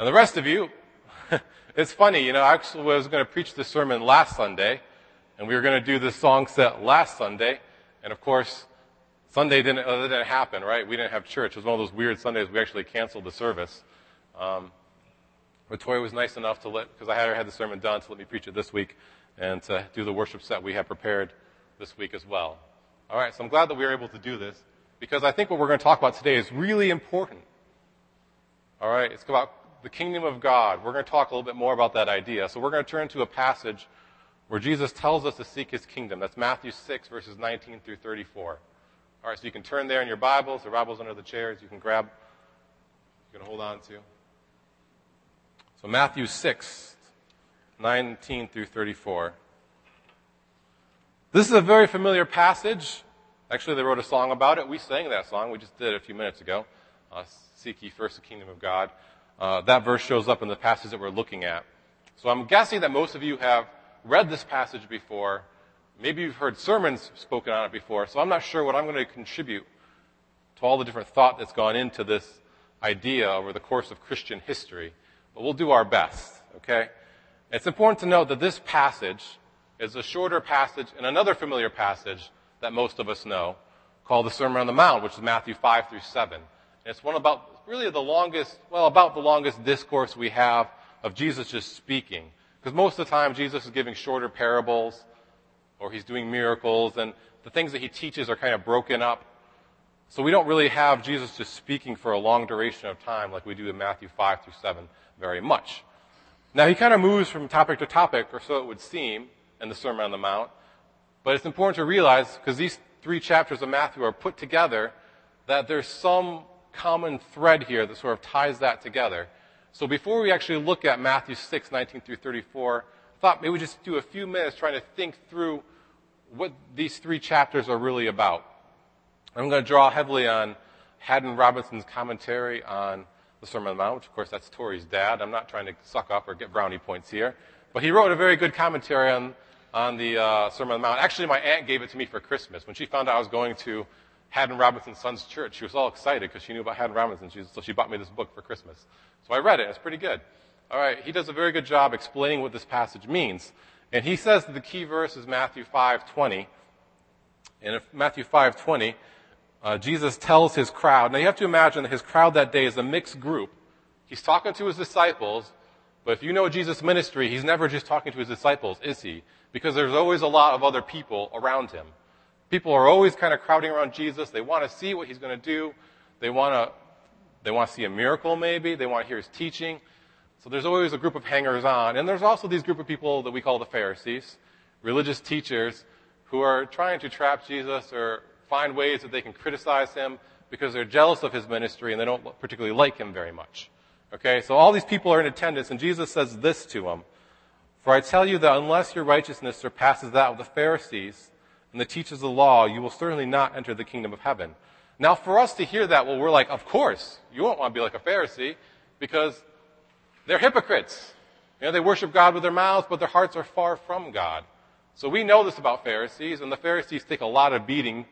And the rest of you, it's funny, I actually was going to preach this sermon last Sunday, and we were going to do this song set last Sunday, and of course, Sunday didn't happen, right? We didn't have church. It was one of those weird Sundays we actually canceled the service. But Tori was nice enough because I had the sermon done, to let me preach it this week and to do the worship set we had prepared this week as well. All right, so I'm glad that we were able to do this because I think what we're going to talk about today is really important. All right, it's about the kingdom of God. We're going to talk a little bit more about that idea. So we're going to turn to a passage where Jesus tells us to seek his kingdom. That's Matthew 6, verses 19 through 34. All right, so you can turn there in your Bibles. The Bibles under the chairs you can grab. You can hold on to. So Matthew 6, 19 through 34. This is a very familiar passage. Actually, they wrote a song about it. We sang that song. We just did it a few minutes ago. Seek ye first the kingdom of God. That verse shows up in the passage that we're looking at. So I'm guessing that most of you have read this passage before. Maybe you've heard sermons spoken on it before. So I'm not sure what I'm going to contribute to all the different thought that's gone into this idea over the course of Christian history. But we'll do our best, okay? It's important to note that this passage is a shorter passage in another familiar passage that most of us know called the Sermon on the Mount, which is Matthew 5 through 7. And it's one about the longest discourse we have of Jesus just speaking. Because most of the time Jesus is giving shorter parables or he's doing miracles and the things that he teaches are kind of broken up. So we don't really have Jesus just speaking for a long duration of time like we do in Matthew 5 through 7 very much. Now he kind of moves from topic to topic, or so it would seem, in the Sermon on the Mount. But it's important to realize, because these 3 chapters of Matthew are put together, that there's some common thread here that sort of ties that together. So before we actually look at Matthew 6, 19 through 34, I thought maybe we just do a few minutes trying to think through what these 3 chapters are really about. I'm going to draw heavily on Haddon Robinson's commentary on the Sermon on the Mount, which of course that's Tori's dad. I'm not trying to suck up or get brownie points here. But he wrote a very good commentary on the Sermon on the Mount. Actually, my aunt gave it to me for Christmas. When she found out I was going to Haddon Robinson's son's church, she was all excited because she knew about Haddon Robinson. So she bought me this book for Christmas. So I read it. It's pretty good. All right, he does a very good job explaining what this passage means. And he says that the key verse is Matthew 5:20. And in Matthew 5:20, Jesus tells his crowd. Now you have to imagine that his crowd that day is a mixed group. He's talking to his disciples, but if you know Jesus' ministry, he's never just talking to his disciples, is he? Because there's always a lot of other people around him. People are always kind of crowding around Jesus. They want to see what he's going to do. They want to see a miracle maybe. They want to hear his teaching. So there's always a group of hangers-on. And there's also these group of people that we call the Pharisees, religious teachers who are trying to trap Jesus or find ways that they can criticize him because they're jealous of his ministry and they don't particularly like him very much. Okay, so all these people are in attendance, and Jesus says this to them: "For I tell you that unless your righteousness surpasses that of the Pharisees and the teachers of the law, you will certainly not enter the kingdom of heaven." Now, for us to hear that, well, we're like, of course, you won't want to be like a Pharisee because they're hypocrites. They worship God with their mouths, but their hearts are far from God. So we know this about Pharisees, and the Pharisees take a lot of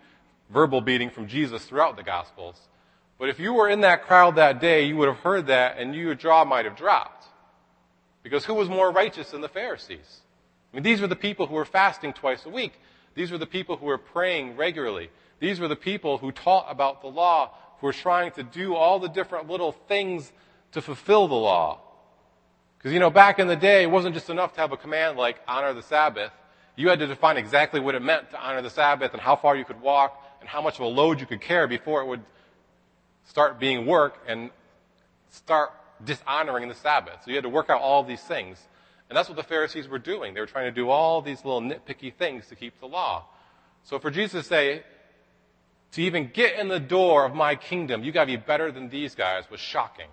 verbal beating from Jesus throughout the Gospels. But if you were in that crowd that day, you would have heard that, and your jaw might have dropped. Because who was more righteous than the Pharisees? I mean, these were the people who were fasting twice a week. These were the people who were praying regularly. These were the people who taught about the law, who were trying to do all the different little things to fulfill the law. Because, back in the day, it wasn't just enough to have a command like honor the Sabbath. You had to define exactly what it meant to honor the Sabbath and how far you could walk and how much of a load you could carry before it would start being work and start dishonoring the Sabbath. So you had to work out all of these things. And that's what the Pharisees were doing. They were trying to do all these little nitpicky things to keep the law. So for Jesus to say, to even get in the door of my kingdom, you got to be better than these guys, was shocking.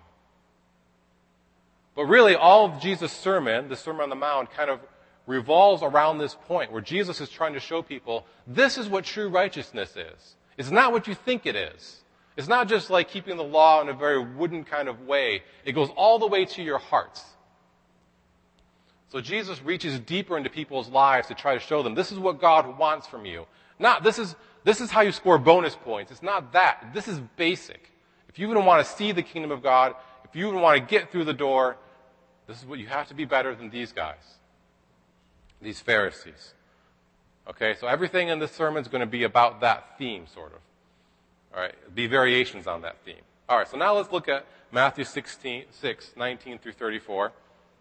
But really, all of Jesus' sermon, the Sermon on the Mount, kind of revolves around this point where Jesus is trying to show people this is what true righteousness is. It's not what you think it is. It's not just like keeping the law in a very wooden kind of way. It goes all the way to your hearts. So Jesus reaches deeper into people's lives to try to show them this is what God wants from you. Not this is how you score bonus points. It's not that. This is basic. If you even want to see the kingdom of God, if if you want to get through the door, this is what you have to be better than these guys, these Pharisees. Okay, so everything in this sermon is going to be about that theme, sort of. All right, be variations on that theme. All right, so now let's look at Matthew 6:19 through 34.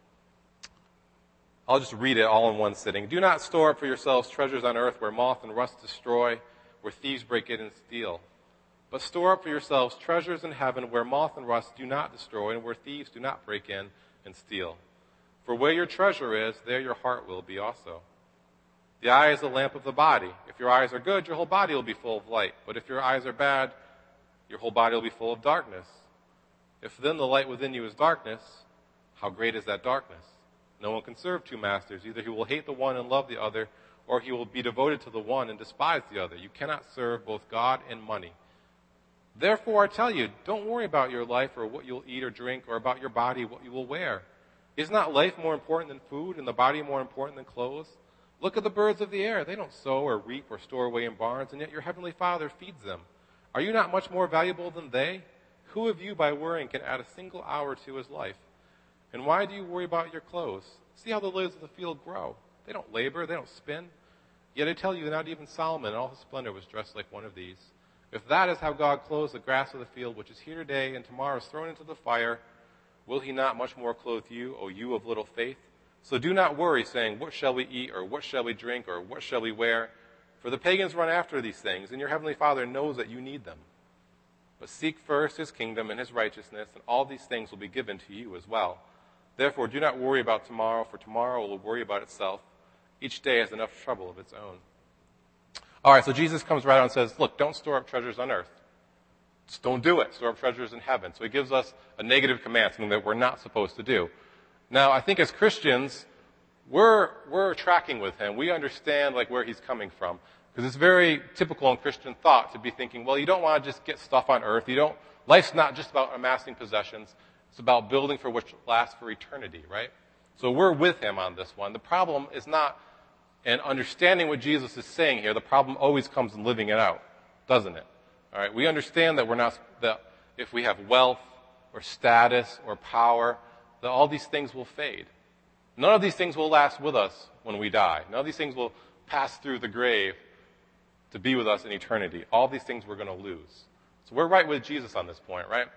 I'll just read it all in one sitting. Do not store up for yourselves treasures on earth where moth and rust destroy, where thieves break in and steal. But store up for yourselves treasures in heaven where moth and rust do not destroy and where thieves do not break in and steal. For where your treasure is, there your heart will be also. The eye is the lamp of the body. If your eyes are good, your whole body will be full of light. But if your eyes are bad, your whole body will be full of darkness. If then the light within you is darkness, how great is that darkness? No one can serve two masters. Either he will hate the one and love the other, or he will be devoted to the one and despise the other. You cannot serve both God and money. Therefore, I tell you, don't worry about your life or what you'll eat or drink, or about your body, what you will wear. Is not life more important than food, and the body more important than clothes? Look at the birds of the air. They don't sow or reap or store away in barns, and yet your heavenly Father feeds them. Are you not much more valuable than they? Who of you, by worrying, can add a single hour to his life? And why do you worry about your clothes? See how the lilies of the field grow. They don't labor, they don't spin. Yet I tell you, not even Solomon in all his splendor was dressed like one of these. If that is how God clothes the grass of the field, which is here today and tomorrow is thrown into the fire, will he not much more clothe you, O you of little faith? So do not worry, saying, what shall we eat, or what shall we drink, or what shall we wear? For the pagans run after these things, and your heavenly Father knows that you need them. But seek first his kingdom and his righteousness, and all these things will be given to you as well. Therefore, do not worry about tomorrow, for tomorrow will worry about itself. Each day has enough trouble of its own. All right, so Jesus comes right out and says, look, don't store up treasures on earth. Just don't do it. Store up treasures in heaven. So he gives us a negative command, something that we're not supposed to do. Now, I think as Christians, we're tracking with him. We understand like where he's coming from. Because it's very typical in Christian thought to be thinking, well, you don't want to just get stuff on earth. Life's not just about amassing possessions. It's about building for which lasts for eternity, right? So we're with him on this one. The problem is not in understanding what Jesus is saying here. The problem always comes in living it out, doesn't it? All right, we understand that if we have wealth or status or power, that all these things will fade. None of these things will last with us when we die. None of these things will pass through the grave to be with us in eternity. All these things we're going to lose. So we're right with Jesus on this point, right?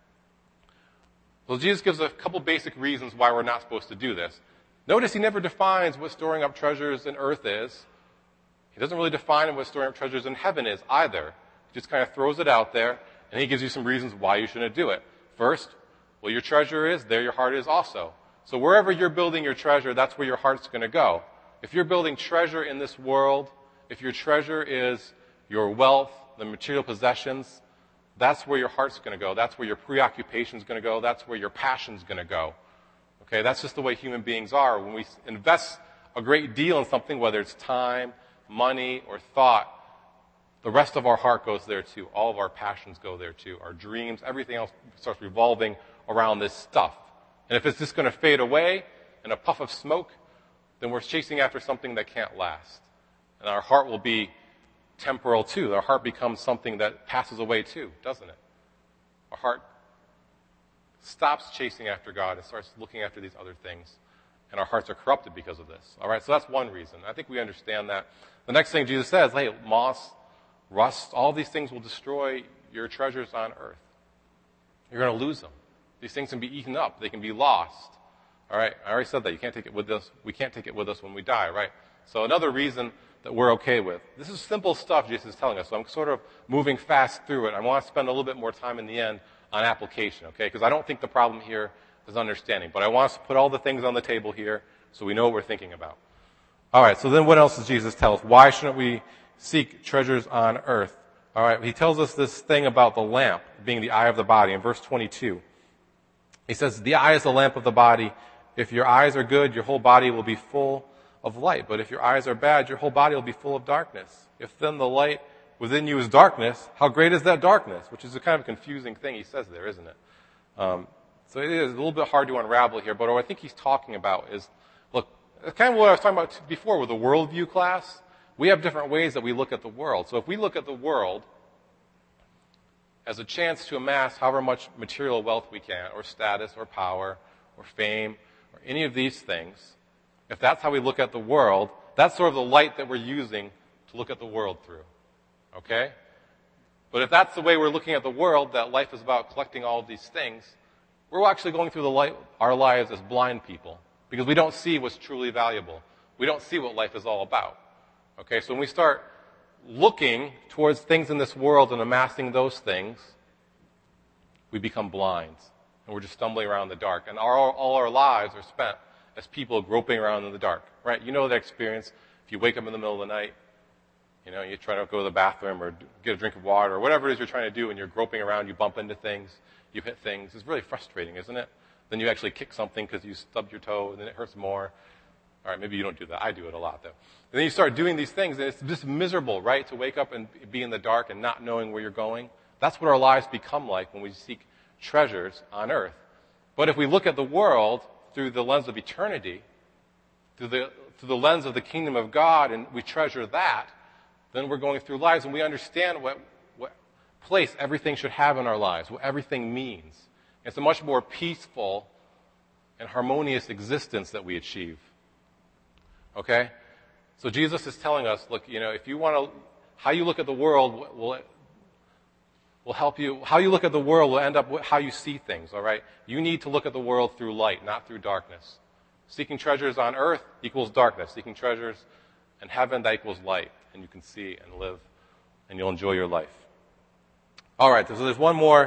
Well, Jesus gives a couple basic reasons why we're not supposed to do this. Notice he never defines what storing up treasures in earth is. He doesn't really define what storing up treasures in heaven is either. He just kind of throws it out there, and he gives you some reasons why you shouldn't do it. First, where your treasure is, there your heart is also. So wherever you're building your treasure, that's where your heart's going to go. If you're building treasure in this world, if your treasure is your wealth, the material possessions, that's where your heart's going to go. That's where your preoccupation's going to go. That's where your passion's going to go. Okay, that's just the way human beings are. When we invest a great deal in something, whether it's time, money, or thought, the rest of our heart goes there too. All of our passions go there too. Our dreams, everything else starts revolving around this stuff. And if it's just going to fade away in a puff of smoke, then we're chasing after something that can't last. And our heart will be temporal too. Our heart becomes something that passes away too, doesn't it? Our heart stops chasing after God and starts looking after these other things. And our hearts are corrupted because of this. All right, so that's one reason. I think we understand that. The next thing Jesus says, hey, moss, rust, all these things will destroy your treasures on earth. You're going to lose them. These things can be eaten up. They can be lost. All right, I already said that. You can't take it with us. We can't take it with us when we die, right? So another reason that we're okay with. This is simple stuff Jesus is telling us, so I'm sort of moving fast through it. I want to spend a little bit more time in the end on application, okay? Because I don't think the problem here is understanding. But I want us to put all the things on the table here so we know what we're thinking about. All right, so then what else does Jesus tell us? Why shouldn't we seek treasures on earth? All right, he tells us this thing about the lamp being the eye of the body in verse 22. He says, the eye is the lamp of the body. If your eyes are good, your whole body will be full of light. But if your eyes are bad, your whole body will be full of darkness. If then the light within you is darkness, how great is that darkness? Which is a kind of confusing thing he says there, isn't it? So it is a little bit hard to unravel here, but what I think he's talking about is, look, it's kind of what I was talking about before with the worldview class. We have different ways that we look at the world. So if we look at the world as a chance to amass however much material wealth we can, or status, or power, or fame, or any of these things, if that's how we look at the world, that's sort of the light that we're using to look at the world through. Okay? But if that's the way we're looking at the world, that life is about collecting all of these things, we're actually going through our lives as blind people, because we don't see what's truly valuable. We don't see what life is all about. Okay? So when we start looking towards things in this world and amassing those things, we become blind. And we're just stumbling around in the dark. And all our lives are spent as people groping around in the dark. Right? You know that experience. If you wake up in the middle of the night, you try to go to the bathroom or get a drink of water or whatever it is you're trying to do, and you're groping around, you bump into things, you hit things. It's really frustrating, isn't it? Then you actually kick something because you stubbed your toe, and then it hurts more. All right, maybe you don't do that. I do it a lot, though. And then you start doing these things, and it's just miserable, right, to wake up and be in the dark and not knowing where you're going. That's what our lives become like when we seek treasures on earth. But if we look at the world through the lens of eternity, through the lens of the kingdom of God, and we treasure that, then we're going through lives, and we understand what place everything should have in our lives, what everything means. It's a much more peaceful and harmonious existence that we achieve. Okay? So Jesus is telling us, look, if you want to, how you look at the world will help you. How you look at the world will end up with how you see things, all right? You need to look at the world through light, not through darkness. Seeking treasures on earth equals darkness. Seeking treasures in heaven, that equals light. And you can see and live, and you'll enjoy your life. All right, so there's one more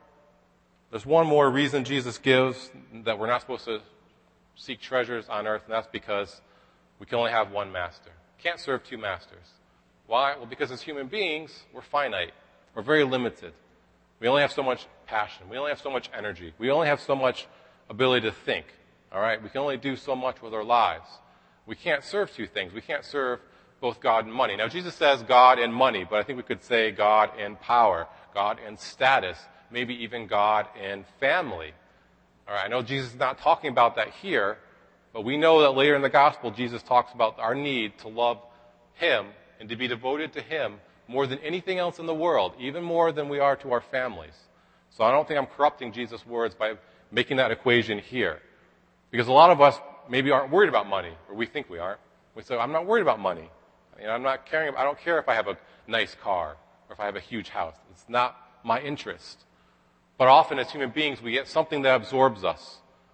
reason Jesus gives that we're not supposed to seek treasures on earth, and that's because we can only have one master. Can't serve two masters. Why? Well, because as human beings, we're finite. We're very limited. We only have so much passion. We only have so much energy. We only have so much ability to think. All right? We can only do so much with our lives. We can't serve two things. We can't serve both God and money. Now, Jesus says God and money, but I think we could say God and power, God and status, maybe even God and family. All right? I know Jesus is not talking about that here, but we know that later in the gospel, Jesus talks about our need to love Him and to be devoted to Him more than anything else in the world, even more than we are to our families. So I don't think I'm corrupting Jesus' words by making that equation here. Because a lot of us maybe aren't worried about money, or we think we aren't. We say, I'm not worried about money. I don't care if I have a nice car or if I have a huge house. It's not my interest. But often as human beings, we get something that absorbs us.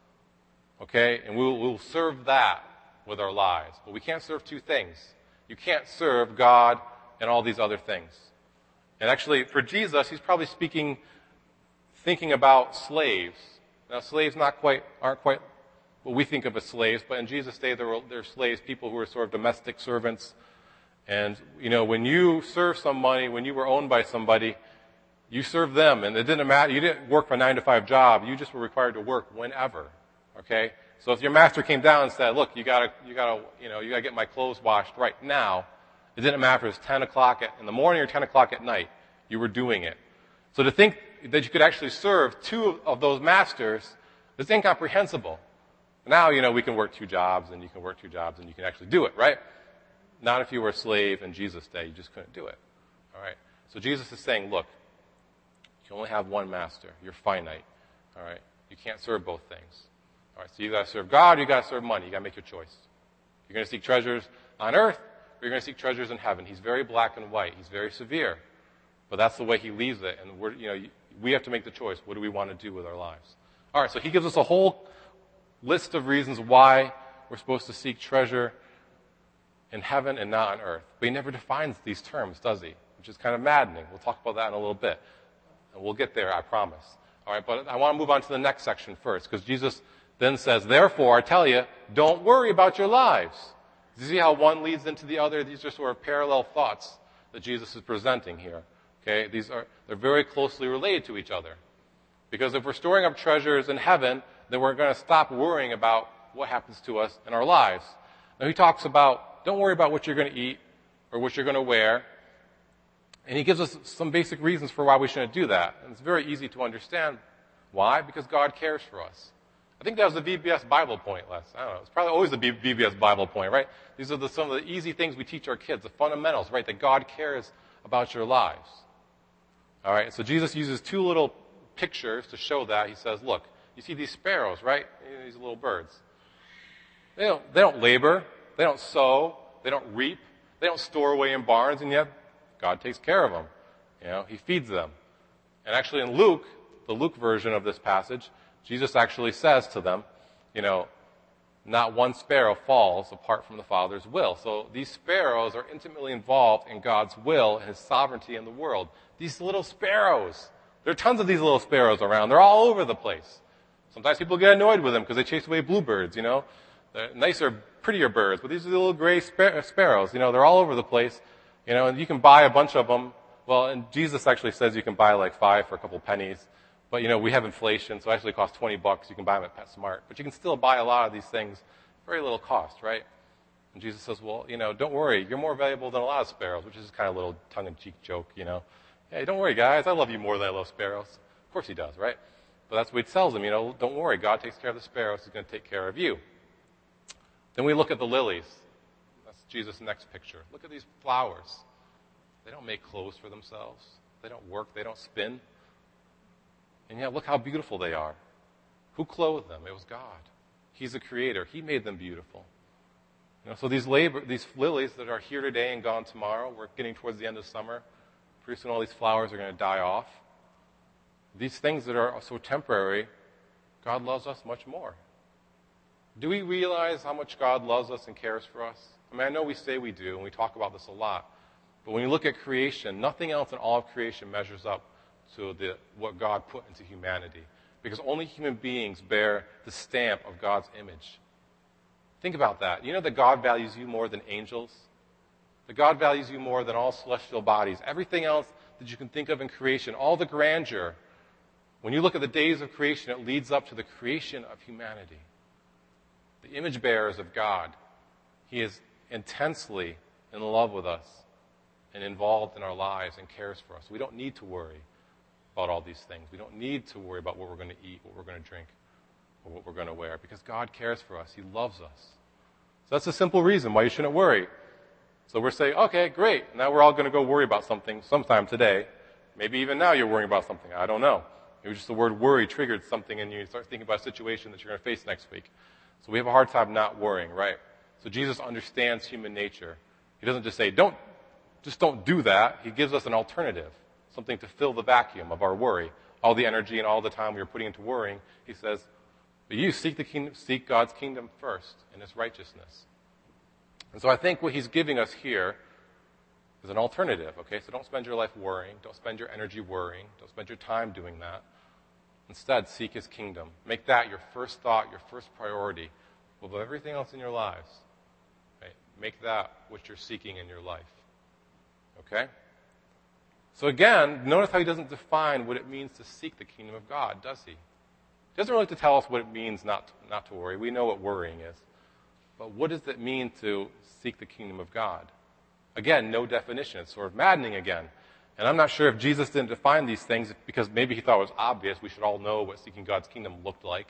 Okay? And we'll serve that with our lives. But we can't serve two things. You can't serve God and all these other things. And actually, for Jesus, he's probably thinking about slaves. Now, slaves aren't quite what we think of as slaves, but in Jesus' day, there were slaves, people who were sort of domestic servants. And, when you serve somebody, when you were owned by somebody, you served them, and it didn't matter. You didn't work a 9-to-5 job. You just were required to work whenever. Okay? So if your master came down and said, look, you gotta get my clothes washed right now, it didn't matter if it was 10 o'clock in the morning or 10 o'clock at night. You were doing it. So to think that you could actually serve two of those masters is incomprehensible. Now, we can work two jobs, and you can work two jobs, and you can actually do it, right? Not if you were a slave in Jesus' day. You just couldn't do it. All right? So Jesus is saying, look, you only have one master. You're finite. All right? You can't serve both things. All right? So you got to serve God, or you got to serve money. You got to make your choice. You're going to seek treasures on earth, or you're going to seek treasures in heaven. He's very black and white. He's very severe. But that's the way he leaves it. And we have to make the choice. What do we want to do with our lives? All right, so he gives us a whole list of reasons why we're supposed to seek treasure in heaven and not on earth. But he never defines these terms, does he? Which is kind of maddening. We'll talk about that in a little bit. And we'll get there, I promise. All right, but I want to move on to the next section first, because Jesus then says, therefore, I tell you, don't worry about your lives. You see how one leads into the other? These are sort of parallel thoughts that Jesus is presenting here. Okay, they're very closely related to each other. Because if we're storing up treasures in heaven, then we're going to stop worrying about what happens to us in our lives. Now he talks about, don't worry about what you're going to eat or what you're going to wear. And he gives us some basic reasons for why we shouldn't do that. And it's very easy to understand why, because God cares for us. I think that was the VBS Bible point last. I don't know. It's probably always the VBS Bible point, right? These are some of the easy things we teach our kids, the fundamentals, right? That God cares about your lives. All right, so Jesus uses two little pictures to show that. He says, look, you see these sparrows, right? These little birds. They don't labor. They don't sow. They don't reap. They don't store away in barns, and yet God takes care of them. He feeds them. And actually in Luke, the Luke version of this passage, Jesus actually says to them, not one sparrow falls apart from the Father's will. So these sparrows are intimately involved in God's will and His sovereignty in the world. These little sparrows, there are tons of these little sparrows around. They're all over the place. Sometimes people get annoyed with them because they chase away bluebirds, They're nicer, prettier birds, but these are the little gray sparrows. They're all over the place, and you can buy a bunch of them. Well, and Jesus actually says you can buy like 5 for a couple pennies. But, we have inflation, so it actually costs $20. You can buy them at PetSmart. But you can still buy a lot of these things, very little cost, right? And Jesus says, well, don't worry. You're more valuable than a lot of sparrows, which is kind of a little tongue-in-cheek joke, Hey, don't worry, guys. I love you more than I love sparrows. Of course He does, right? But that's what He tells them, don't worry. God takes care of the sparrows. He's going to take care of you. Then we look at the lilies. That's Jesus' next picture. Look at these flowers. They don't make clothes for themselves. They don't work. They don't spin. And yet, look how beautiful they are. Who clothed them? It was God. He's the creator. He made them beautiful. So these lilies that are here today and gone tomorrow, we're getting towards the end of summer. Pretty soon all these flowers are going to die off. These things that are so temporary, God loves us much more. Do we realize how much God loves us and cares for us? I know we say we do, and we talk about this a lot. But when you look at creation, nothing else in all of creation measures up to what God put into humanity. Because only human beings bear the stamp of God's image. Think about that. That God values you more than angels? That God values you more than all celestial bodies. Everything else that you can think of in creation, all the grandeur. When you look at the days of creation, it leads up to the creation of humanity. The image bearers of God. He is intensely in love with us and involved in our lives and cares for us. We don't need to worry about all these things. We don't need to worry about what we're going to eat, what we're going to drink, or what we're going to wear, because God cares for us. He loves us. So that's a simple reason why you shouldn't worry. So we're saying, okay, great. Now we're all going to go worry about something sometime today. Maybe even now you're worrying about something. I don't know. Maybe just the word worry triggered something in you. You start thinking about a situation that you're going to face next week. So we have a hard time not worrying, right? So Jesus understands human nature. He doesn't just say, don't do that. He gives us an alternative. Something to fill the vacuum of our worry, all the energy and all the time we are putting into worrying. He says, but you seek God's kingdom first and His righteousness. And so I think what He's giving us here is an alternative, okay? So don't spend your life worrying. Don't spend your energy worrying. Don't spend your time doing that. Instead, seek His kingdom. Make that your first thought, your first priority above everything else in your lives. Right? Make that what you're seeking in your life. Okay? So again, notice how He doesn't define what it means to seek the kingdom of God, does He? He doesn't really have to tell us what it means not to worry. We know what worrying is. But what does it mean to seek the kingdom of God? Again, no definition. It's sort of maddening again. And I'm not sure if Jesus didn't define these things because maybe He thought it was obvious. We should all know what seeking God's kingdom looked like,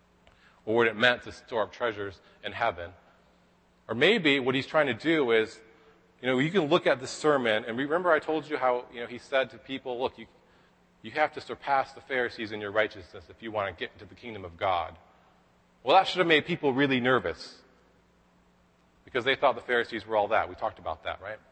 or what it meant to store up treasures in heaven. Or maybe what He's trying to do is, you can look at this sermon, and remember I told you how, He said to people, look, you have to surpass the Pharisees in your righteousness if you want to get into the kingdom of God. Well, that should have made people really nervous because they thought the Pharisees were all that. We talked about that, right?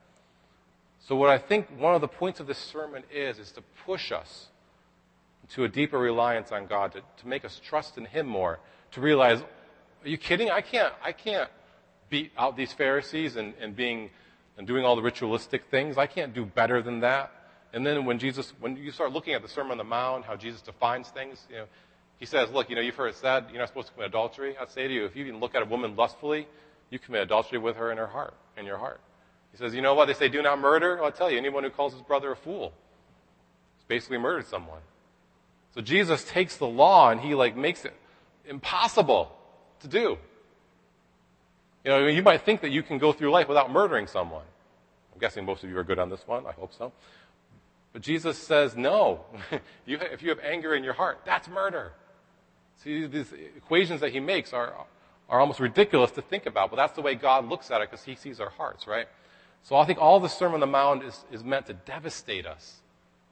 So what I think one of the points of this sermon is to push us to a deeper reliance on God, to make us trust in Him more, to realize, are you kidding? I can't beat out these Pharisees and doing all the ritualistic things. I can't do better than that. And then when you start looking at the Sermon on the Mount, how Jesus defines things, He says, look, you've heard it said, you're not supposed to commit adultery. I'd say to you, if you even look at a woman lustfully, you commit adultery with her in your heart. He says, you know what? They say do not murder. Well, I'll tell you, anyone who calls his brother a fool has basically murdered someone. So Jesus takes the law and He makes it impossible to do. You might think that you can go through life without murdering someone. I'm guessing most of you are good on this one. I hope so. But Jesus says, no. If you have anger in your heart, that's murder. See, these equations that He makes are almost ridiculous to think about, but that's the way God looks at it because He sees our hearts, right? So I think all the Sermon on the Mount is meant to devastate us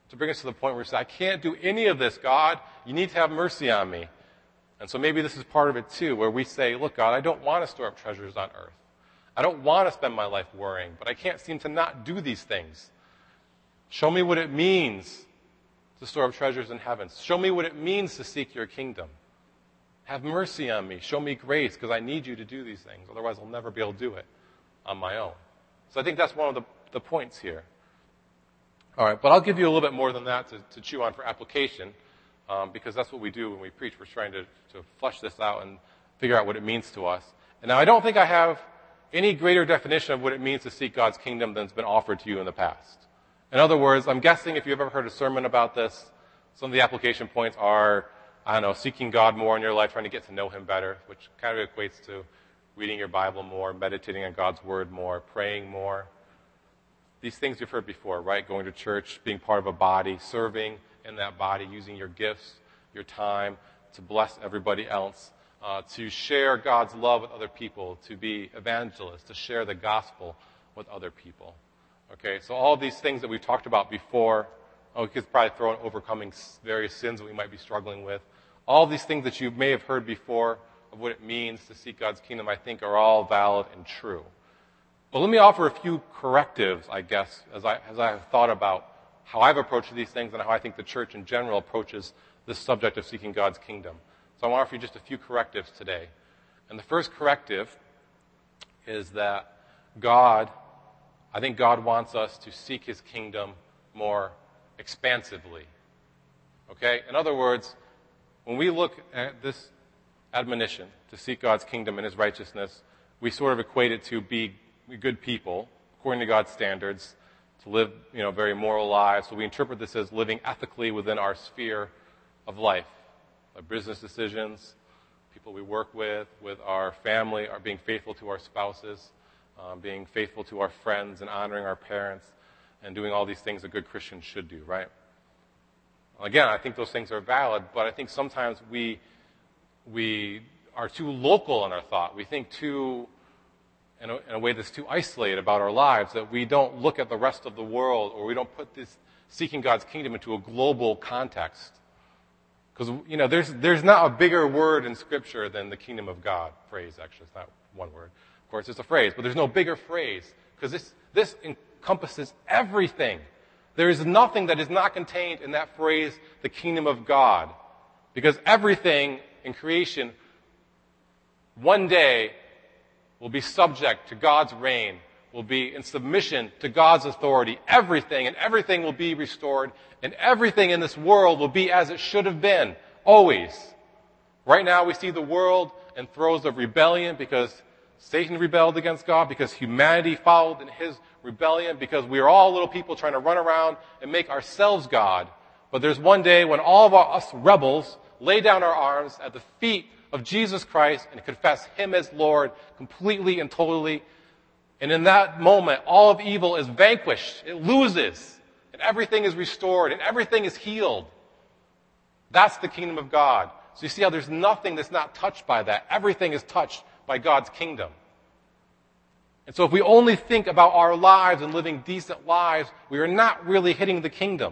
to bring us to the point where we say, I can't do any of this, God. You need to have mercy on me. And so maybe this is part of it too, where we say, look, God, I don't want to store up treasures on earth. I don't want to spend my life worrying, but I can't seem to not do these things. Show me what it means to store up treasures in heaven. Show me what it means to seek your kingdom. Have mercy on me. Show me grace, because I need you to do these things. Otherwise, I'll never be able to do it on my own. So I think that's one of the points here. All right, but I'll give you a little bit more than that to chew on for application, because that's what we do when we preach. We're trying to flesh this out and figure out what it means to us. And now I don't think I have any greater definition of what it means to seek God's kingdom than's been offered to you in the past. In other words, I'm guessing if you've ever heard a sermon about this, some of the application points are, I don't know, seeking God more in your life, trying to get to know him better, which kind of equates to reading your Bible more, meditating on God's word more, praying more. These things you've heard before, right? Going to church, being part of a body, serving in that body, using your gifts, your time to bless everybody else, to share God's love with other people, to be evangelists, to share the gospel with other people. Okay, so all these things that we've talked about before, we could probably throw in overcoming various sins that we might be struggling with. All these things that you may have heard before of what it means to seek God's kingdom, I think are all valid and true. But let me offer a few correctives, I guess, as I have thought about how I've approached these things and how I think the church in general approaches this subject of seeking God's kingdom. So I want to offer you just a few correctives today. And the first corrective is that I think God wants us to seek his kingdom more expansively. Okay? In other words, when we look at this admonition to seek God's kingdom and his righteousness, we sort of equate it to be good people, according to God's standards, to live, very moral lives. So we interpret this as living ethically within our sphere of life. Our business decisions, people we work with our family, are being faithful to our spouses, being faithful to our friends and honoring our parents, and doing all these things a good Christian should do, right? Again, I think those things are valid, but I think sometimes we are too local in our thought. We think in a way that's too isolated about our lives, that we don't look at the rest of the world, or we don't put this seeking God's kingdom into a global context. Because, there's not a bigger word in Scripture than the kingdom of God phrase, actually. It's not one word. Of course, it's a phrase, but there's no bigger phrase, because this encompasses everything. There is nothing that is not contained in that phrase, the kingdom of God. Because everything in creation, one day, will be subject to God's reign, will be in submission to God's authority. Everything will be restored, and everything in this world will be as it should have been, always. Right now we see the world in throes of rebellion because Satan rebelled against God, because humanity followed in his rebellion, because we are all little people trying to run around and make ourselves God. But there's one day when all of us rebels lay down our arms at the feet of Jesus Christ and confess him as Lord completely and totally. And in that moment, all of evil is vanquished. It loses. And everything is restored. And everything is healed. That's the kingdom of God. So you see how there's nothing that's not touched by that. Everything is touched by God's kingdom. And so if we only think about our lives and living decent lives, we are not really hitting the kingdom.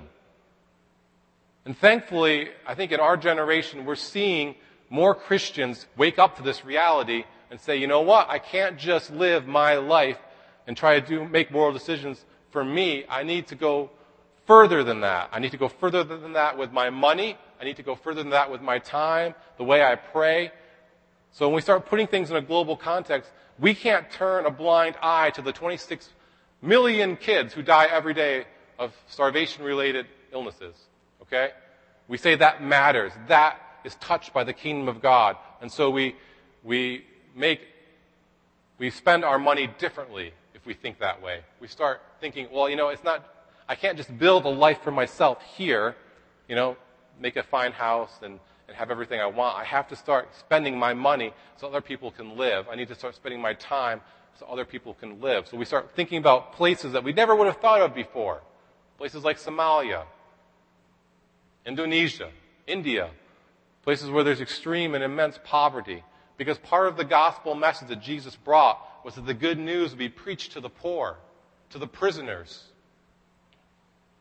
And thankfully, I think in our generation, we're seeing more Christians wake up to this reality and say, you know what? I can't just live my life and try to make moral decisions for me. I need to go further than that. I need to go further than that with my money. I need to go further than that with my time, the way I pray. So when we start putting things in a global context, we can't turn a blind eye to the 26 million kids who die every day of starvation-related illnesses. Okay? We say that matters. That is touched by the kingdom of God. And so we spend our money differently if we think that way. We start thinking, well, I can't just build a life for myself here, make a fine house and have everything I want. I have to start spending my money so other people can live. I need to start spending my time so other people can live. So we start thinking about places that we never would have thought of before. Places like Somalia, Indonesia, India, places where there's extreme and immense poverty. Because part of the gospel message that Jesus brought was that the good news would be preached to the poor, to the prisoners,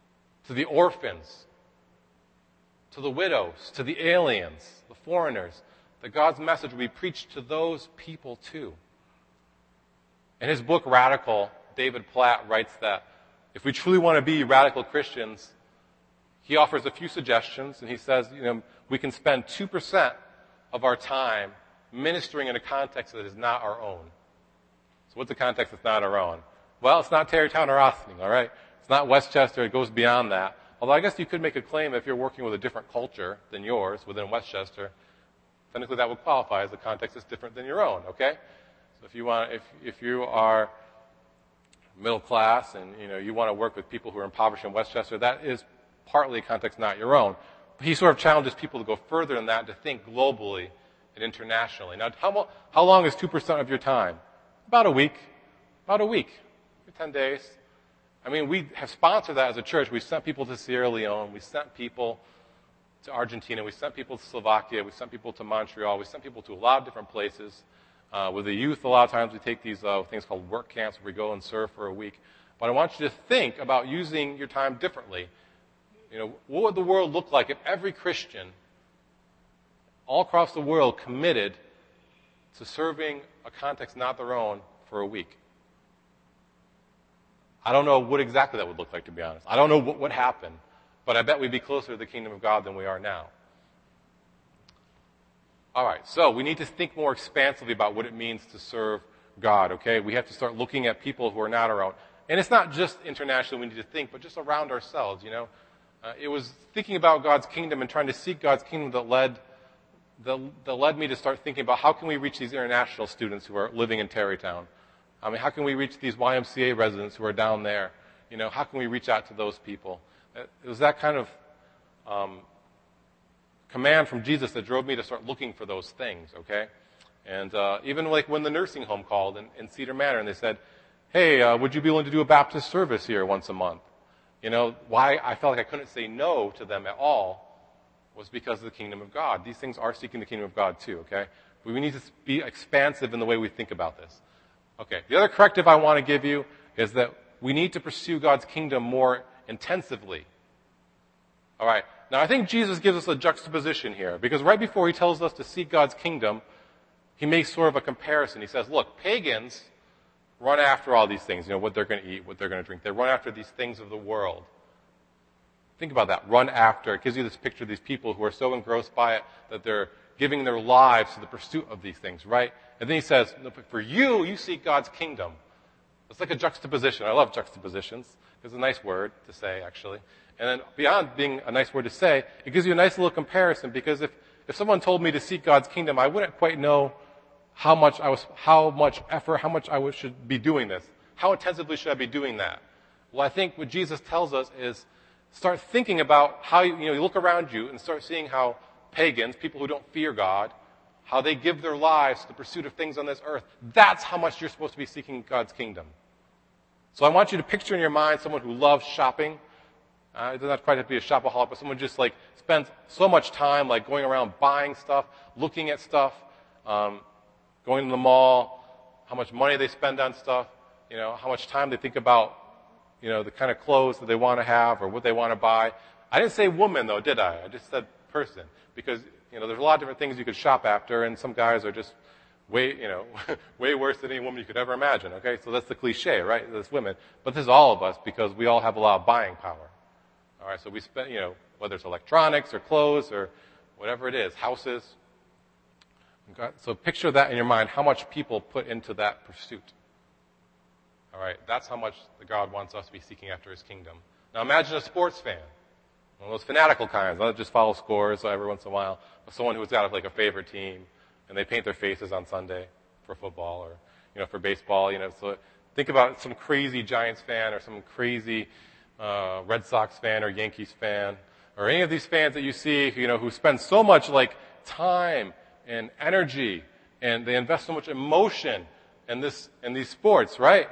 to the orphans, to the widows, to the aliens, the foreigners, that God's message will be preached to those people too. In his book, Radical, David Platt writes that if we truly want to be radical Christians, he offers a few suggestions, and he says, we can spend 2% of our time ministering in a context that is not our own. So what's the context that's not our own? Well, it's not Tarrytown or Ossining, all right? It's not Westchester. It goes beyond that. Although I guess you could make a claim if you're working with a different culture than yours within Westchester, technically that would qualify as the context is different than your own, okay? So if you are middle class and you want to work with people who are impoverished in Westchester, that is partly a context not your own. But he sort of challenges people to go further than that, to think globally and internationally. Now, how long is 2% of your time? About a week. About a week. 10 days. I mean, we have sponsored that as a church. We sent people to Sierra Leone. We sent people to Argentina. We sent people to Slovakia. We sent people to Montreal. We sent people to a lot of different places. With the youth, a lot of times we take these things called work camps where we go and serve for a week. But I want you to think about using your time differently. What would the world look like if every Christian all across the world committed to serving a context not their own for a week? I don't know what exactly that would look like, to be honest. I don't know what would happen, but I bet we'd be closer to the kingdom of God than we are now. All right, so we need to think more expansively about what it means to serve God, okay? We have to start looking at people who are not our own. And it's not just internationally we need to think, but just around ourselves, It was thinking about God's kingdom and trying to seek God's kingdom that led me to start thinking about how can we reach these international students who are living in Tarrytown? I mean, how can we reach these YMCA residents who are down there? How can we reach out to those people? It was that kind of command from Jesus that drove me to start looking for those things, okay? And even like when the nursing home called in Cedar Manor and they said, hey, would you be willing to do a Baptist service here once a month? Why I felt like I couldn't say no to them at all was because of the kingdom of God. These things are seeking the kingdom of God too, okay? But we need to be expansive in the way we think about this. Okay, the other corrective I want to give you is that we need to pursue God's kingdom more intensively. All right, now I think Jesus gives us a juxtaposition here, because right before he tells us to seek God's kingdom, he makes sort of a comparison. He says, look, pagans run after all these things, what they're going to eat, what they're going to drink. They run after these things of the world. Think about that, run after. It gives you this picture of these people who are so engrossed by it that they're giving their lives to the pursuit of these things, right? And then he says, for you seek God's kingdom. It's like a juxtaposition. I love juxtapositions. It's a nice word to say, actually. And then beyond being a nice word to say, it gives you a nice little comparison, because if someone told me to seek God's kingdom, I wouldn't quite know how much effort, should be doing this. How intensively should I be doing that? Well, I think what Jesus tells us is start thinking about how you look around you and start seeing how pagans, people who don't fear God, how they give their lives to the pursuit of things on this earth. That's how much you're supposed to be seeking God's kingdom. So I want you to picture in your mind someone who loves shopping. It doesn't quite have to be a shopaholic, but someone just spends so much time going around buying stuff, looking at stuff, going to the mall, how much money they spend on stuff, how much time they think about, the kind of clothes that they want to have or what they want to buy. I didn't say woman, though, did I? I just said person, because, there's a lot of different things you could shop after, and some guys are just way worse than any woman you could ever imagine, okay? So that's the cliche, right? That's women. But this is all of us, because we all have a lot of buying power. All right, so we spend, whether it's electronics or clothes or whatever it is, houses. So picture that in your mind, how much people put into that pursuit. All right, that's how much God wants us to be seeking after his kingdom. Now imagine a sports fan. One of those fanatical kinds, not just follow scores every once in a while, but someone who's got a favorite team, and they paint their faces on Sunday for football or, for baseball, So think about some crazy Giants fan or some crazy Red Sox fan or Yankees fan, or any of these fans that you see, who spend so much time and energy, and they invest so much emotion in these sports, right?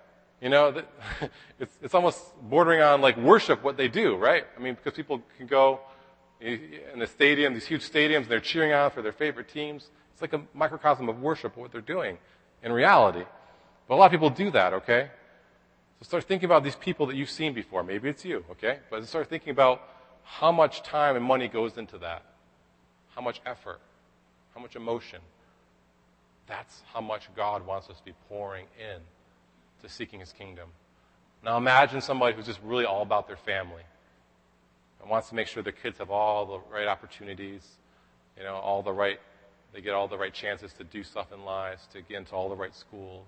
It's almost bordering on worship what they do, right? I mean, because people can go in the stadium, these huge stadiums, and they're cheering on for their favorite teams. It's like a microcosm of worship what they're doing in reality. But a lot of people do that, okay? So start thinking about these people that you've seen before. Maybe it's you, okay? But start thinking about how much time and money goes into that. How much effort, how much emotion. That's how much God wants us to be pouring in to seeking His kingdom. Now imagine somebody who's just really all about their family and wants to make sure their kids have all the right opportunities, they get all the right chances to do stuff in life, to get into all the right schools,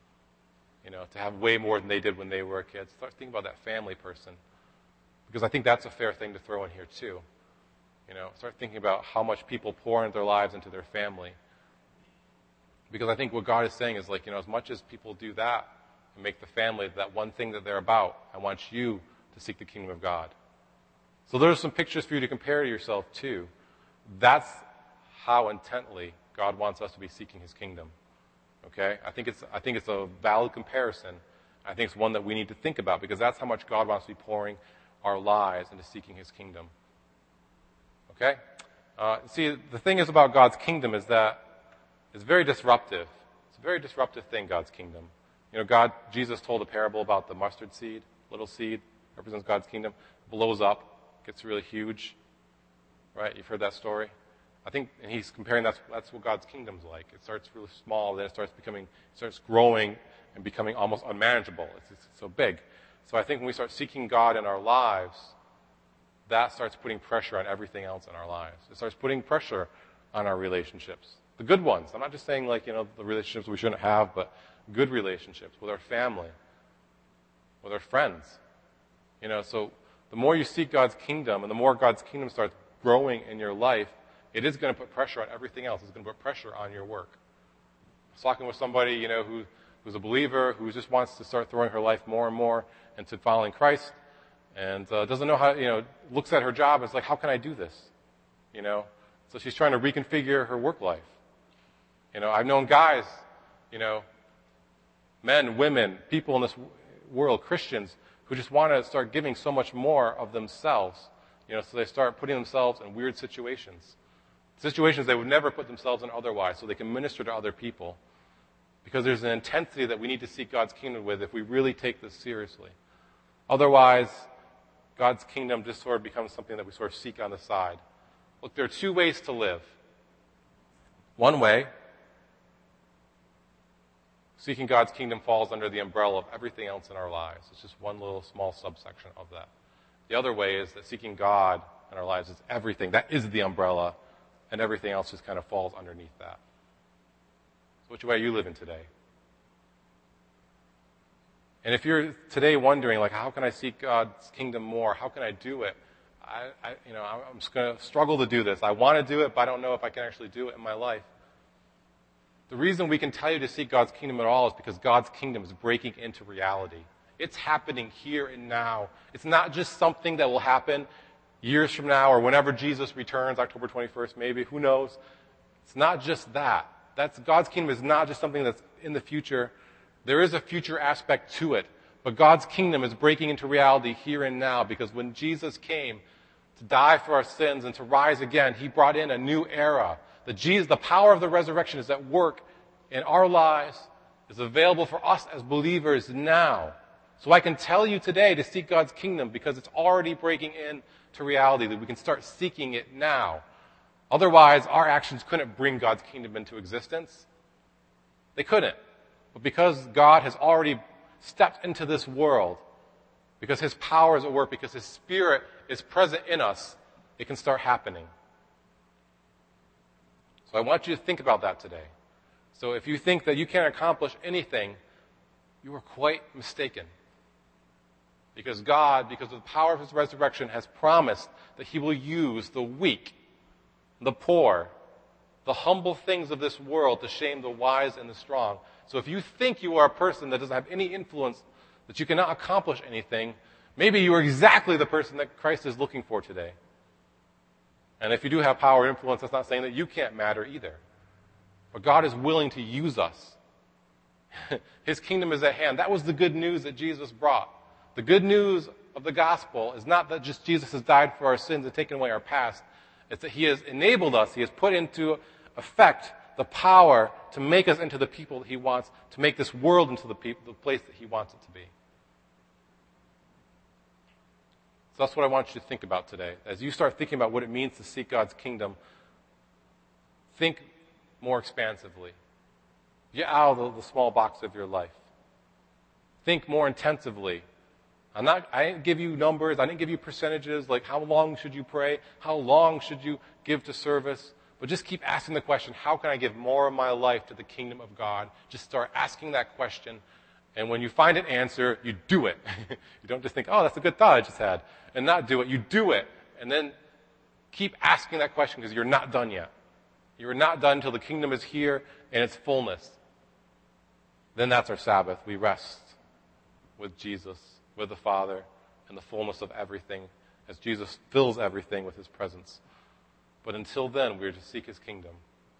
to have way more than they did when they were a kid. Start thinking about that family person, because I think that's a fair thing to throw in here too. Start thinking about how much people pour into their lives into their family. Because I think what God is saying is as much as people do that and make the family that one thing that they're about, I want you to seek the kingdom of God. So there's some pictures for you to compare to yourself to. That's how intently God wants us to be seeking His kingdom. Okay? I think it's a valid comparison. I think it's one that we need to think about, because that's how much God wants to be pouring our lives into seeking His kingdom. Okay? See, the thing is about God's kingdom is that it's very disruptive. It's a very disruptive thing, God's kingdom. Jesus told a parable about the mustard seed, little seed, represents God's kingdom, blows up, gets really huge. Right? You've heard that story? I think, and He's comparing that's what God's kingdom's like. It starts really small, then it starts growing and becoming almost unmanageable. It's so big. So I think when we start seeking God in our lives, that starts putting pressure on everything else in our lives. It starts putting pressure on our relationships. The good ones. I'm not just saying the relationships we shouldn't have, but good relationships with our family, with our friends. So the more you seek God's kingdom and the more God's kingdom starts growing in your life, it is going to put pressure on everything else. It's going to put pressure on your work. I was talking with somebody, who's a believer, who just wants to start throwing her life more and more into following Christ, and doesn't know how, looks at her job and is like, how can I do this? So she's trying to reconfigure her work life. I've known guys, men, women, people in this world, Christians, who just want to start giving so much more of themselves, so they start putting themselves in weird situations they would never put themselves in otherwise, so they can minister to other people. Because there's an intensity that we need to seek God's kingdom with if we really take this seriously. Otherwise, God's kingdom just sort of becomes something that we sort of seek on the side. Look, there are two ways to live. One way, seeking God's kingdom falls under the umbrella of everything else in our lives. It's just one little small subsection of that. The other way is that seeking God in our lives is everything. That is the umbrella, and everything else just kind of falls underneath that. So which way are you living today? And if you're today wondering, how can I seek God's kingdom more? How can I do it? I'm just going to struggle to do this. I want to do it, but I don't know if I can actually do it in my life. The reason we can tell you to seek God's kingdom at all is because God's kingdom is breaking into reality. It's happening here and now. It's not just something that will happen years from now or whenever Jesus returns, October 21st maybe, who knows. It's not just that. God's kingdom is not just something that's in the future. There is a future aspect to it. But God's kingdom is breaking into reality here and now, because when Jesus came to die for our sins and to rise again, He brought in a new era. The power of the resurrection is at work in our lives, is available for us as believers now. So I can tell you today to seek God's kingdom because it's already breaking into reality, that we can start seeking it now. Otherwise, our actions couldn't bring God's kingdom into existence. They couldn't. But because God has already stepped into this world, because His power is at work, because His Spirit is present in us, it can start happening. So I want you to think about that today. So if you think that you can't accomplish anything, you are quite mistaken. Because God, because of the power of His resurrection, has promised that He will use the weak, the poor, the humble things of this world to shame the wise and the strong. So if you think you are a person that doesn't have any influence, that you cannot accomplish anything, maybe you are exactly the person that Christ is looking for today. And if you do have power and influence, that's not saying that you can't matter either. But God is willing to use us. His kingdom is at hand. That was the good news that Jesus brought. The good news of the gospel is not that just Jesus has died for our sins and taken away our past. It's that He has enabled us, He has put into effect the power to make us into the people that He wants, to make this world into the place that He wants it to be. So that's what I want you to think about today. As you start thinking about what it means to seek God's kingdom, think more expansively. Get out of the small box of your life. Think more intensively. I didn't give you numbers. I didn't give you percentages, like how long should you pray? How long should you give to service? But just keep asking the question, how can I give more of my life to the kingdom of God? Just start asking that question. And when you find an answer, you do it. You don't just think, oh, that's a good thought I just had, and not do it. You do it. And then keep asking that question because you're not done yet. You're not done until the kingdom is here in its fullness. Then that's our Sabbath. We rest with Jesus, with the Father, in the fullness of everything, as Jesus fills everything with his presence. But until then, we're to seek his kingdom.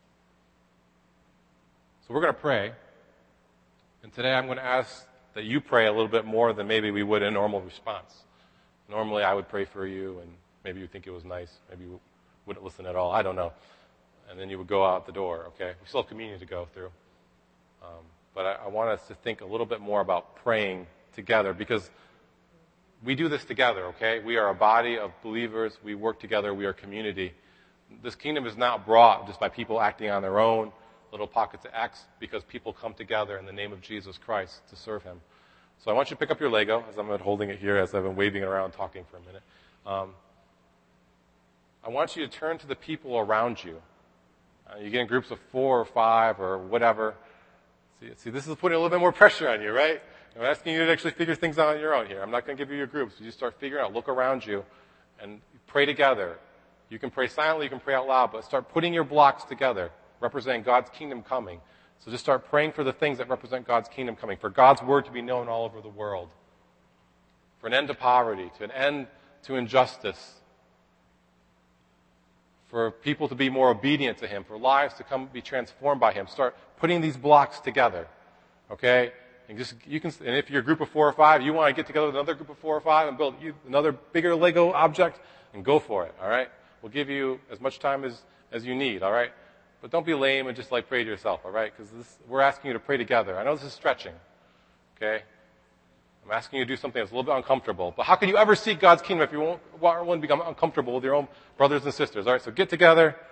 So we're going to pray. And today I'm going to ask that you pray a little bit more than maybe we would in a normal response. Normally I would pray for you, and maybe you think it was nice. Maybe you wouldn't listen at all. I don't know. And then you would go out the door, okay? We still have communion to go through. But I want us to think a little bit more about praying together, because we do this together, okay? We are a body of believers. We work together. We are community. This kingdom is not brought just by people acting on their own, little pockets of X, because people come together in the name of Jesus Christ to serve him. So I want you to pick up your Lego, as I'm holding it here, as I've been waving it around talking for a minute. I want you to turn to the people around you. You get in groups of 4 or 5 or whatever. See, this is putting a little bit more pressure on you, right? I'm asking you to actually figure things out on your own here. I'm not going to give you your groups. You just start figuring out, look around you, and pray together. You can pray silently, you can pray out loud, but start putting your blocks together, representing God's kingdom coming. So just start praying for the things that represent God's kingdom coming, for God's word to be known all over the world, for an end to poverty, to an end to injustice, for people to be more obedient to him, for lives to come be transformed by him. Start putting these blocks together, okay? And if you're a group of 4 or 5, you want to get together with another group of 4 or 5 and build another bigger Lego object, and go for it, all right? We'll give you as much time as you need, all right? But don't be lame and just pray to yourself, all right? Because we're asking you to pray together. I know this is stretching, okay? I'm asking you to do something that's a little bit uncomfortable. But how can you ever seek God's kingdom if you won't want to become uncomfortable with your own brothers and sisters? All right, so get together.